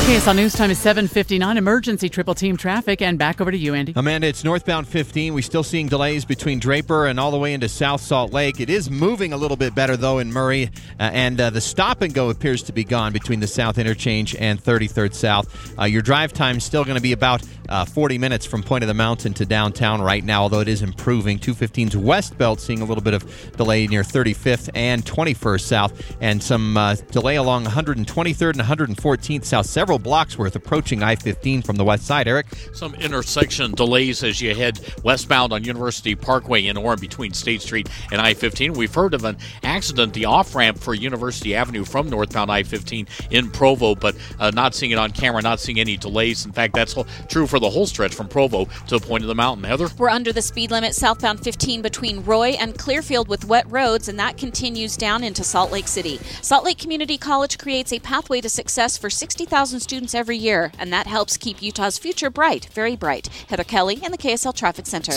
KSL News Time is 7:59. Emergency triple team traffic, and back over to you, Andy. Amanda, it's northbound 15. We're still seeing delays between Draper and all the way into South Salt Lake. It is moving a little bit better, though, in Murray, and the stop and go appears to be gone between the South Interchange and 33rd South. Your drive time is still going to be about 40 minutes from Point of the Mountain to downtown right now, although it is improving. 215's West Belt seeing a little bit of delay near 35th and 21st South, and some delay along 123rd and 114th South. Several blocks worth approaching I-15 from the west side. Eric? Some intersection delays as you head westbound on University Parkway in Orem between State Street and I-15. We've heard of an accident, the off-ramp for University Avenue from northbound I-15 in Provo, but not seeing it on camera, not seeing any delays. In fact, that's true for the whole stretch from Provo to Point of the Mountain. Heather? We're under the speed limit southbound 15 between Roy and Clearfield with wet roads, and that continues down into Salt Lake City. Salt Lake Community College creates a pathway to success for 60,000 students every year, and that helps keep Utah's future bright, very bright. Heather Kelly in the KSL Traffic Center.